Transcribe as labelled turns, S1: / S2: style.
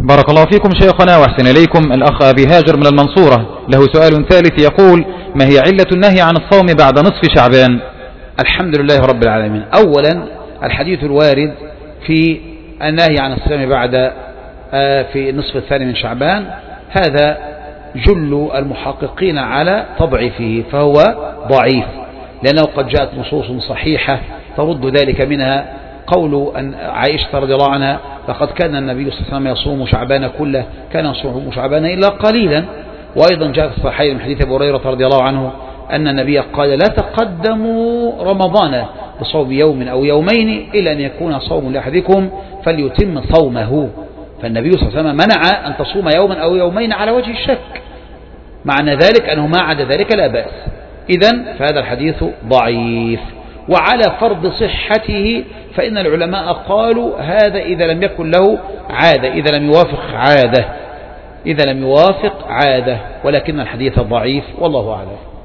S1: بارك الله فيكم شيخنا وأحسن إليكم. الأخ أبي هاجر من المنصورة له سؤال ثالث يقول: ما هي علة النهي عن الصوم بعد نصف شعبان؟
S2: الحمد لله رب العالمين. أولا الحديث الوارد في النهي عن الصيام بعد في النصف الثاني من شعبان هذا جل المحققين على تضعيفه، فهو ضعيف، لأنه قد جاءت نصوص صحيحة ترد ذلك، منها قول أن عائشة رضي الله عنها: لقد كان النبي صلى الله عليه وسلم يصوم شعبان كله، كان يصوم شعبان إلا قليلا. وأيضا جاء في الصحيح من حديث أبي هريرة رضي الله عنه أن النبي قال: لا تقدموا رمضان بصوم يوم أو يومين إلا أن يكون صوم لأحدكم فليتم صومه. فالنبي صلى الله عليه وسلم منع أن تصوم يوما أو يومين على وجه الشك، معنى ذلك أنه ما عدا ذلك لا بأس. إذن فهذا الحديث ضعيف. وعلى فرض صحته فإن العلماء قالوا هذا إذا لم يكن له عادة، إذا لم يوافق عادة، ولكن الحديث ضعيف والله أعلم.